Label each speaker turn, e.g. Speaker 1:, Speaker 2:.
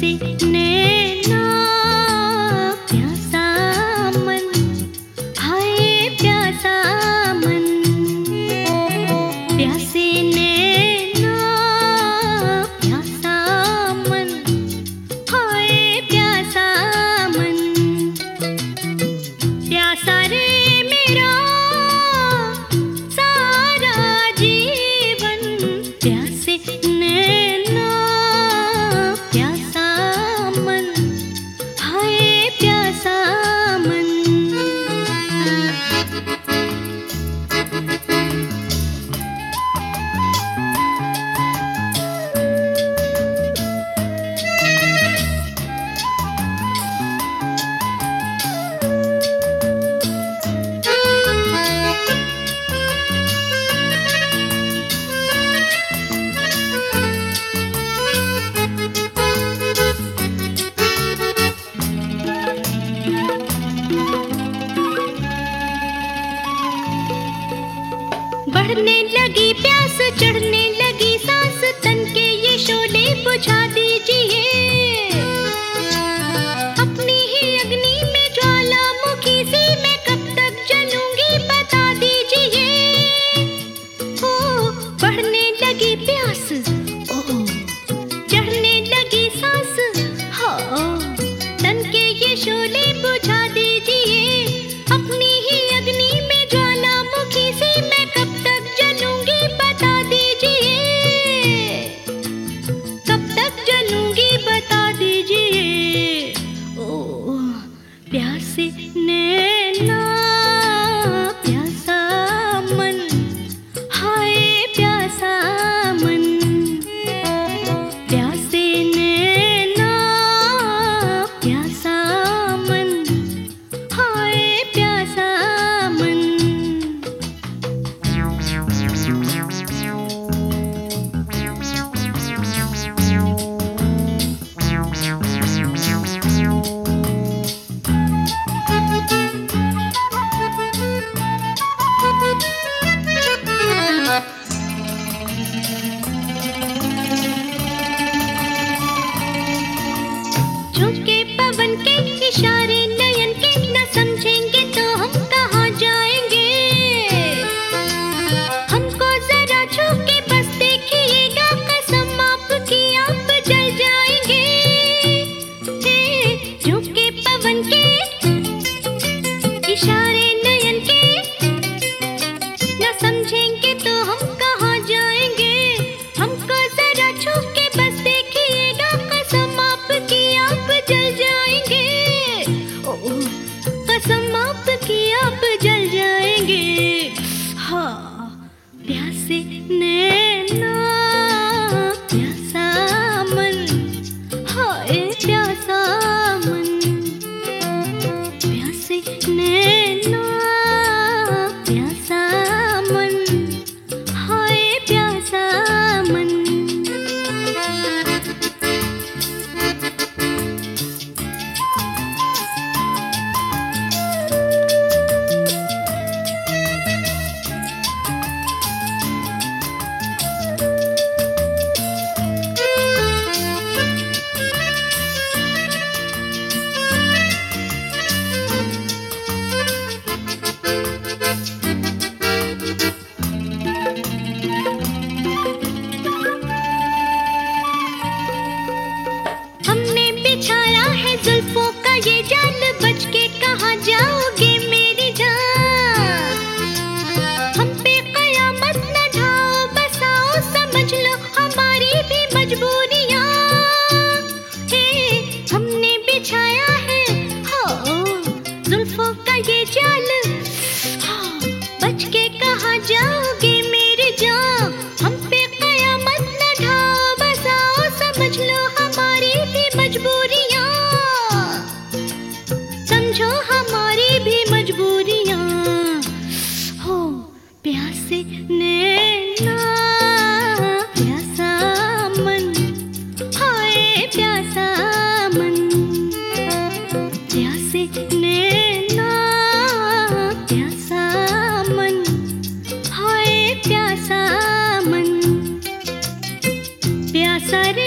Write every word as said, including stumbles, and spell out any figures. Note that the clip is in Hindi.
Speaker 1: बढ़ने लगी प्यास, चढ़ने लगी सांस, तन के ये शोले बुझा दीजिए। अपनी ही अग्नि में ज्वालामुखी सी मैं कब तक जलूंगी बता दीजिए। ओ बढ़ने लगी प्यास, ओ चढ़ने लगी सांस, हाँ तन के ये शोले बुझा दीजिए। अपनी ही अग्नि में ज्वालामुखी सी मैं कब तक जलूंगी बता दीजिए। कब तक जलूंगी बता दीजिए। ओ प्यासे नैना, प्यासा मन, हाय प्यासा मन। प्यासे नैना, प्यासा मन, हाय प्यासा मन। झोंके पवन के इशारे नयन के न समझेंगे तो हम कहाँ जाएंगे। हमको जरा छू के बस देखिएगा, कसम आपकी आप जल जाएंगे। हे झोंके पवन के इशारे नयन के न समझेंगे तो हम कहाँ जाएंगे। हमको जरा छू के बस देखिएगा, कसम आपकी आप जल जाएंगे। ओ कसम आपकी आप जल जाएंगे। हाँ प्यासे नैना, प्यासा मन, हाय प्यासा मन। प्यासे नैना, प्यासा मन, हाय प्यासा मन। हमने बिछाया है जुल्फों का ये जाल, बच के कहाँ जाओगे मेरी जान। हम पे कयामत न ढाओ, बसाओ समझ लो हमारी भी मजबूरियाँ। हे हमने बिछाया है हो जुल्फों का ये जाल, हाँ, बच के कहाँ जाओगे मेरी जान। हम पे कयामत न ढाओ, बसाओ समझ लो हमारी भी मजबूरियाँ। समझो हमारी भी मजबूरियाँ। हो प्यासे नैना, प्यासा मन, हाय प्यासा मन। प्यासे नैना, प्यासा मन, हाय प्यासा मन। प्यासा रे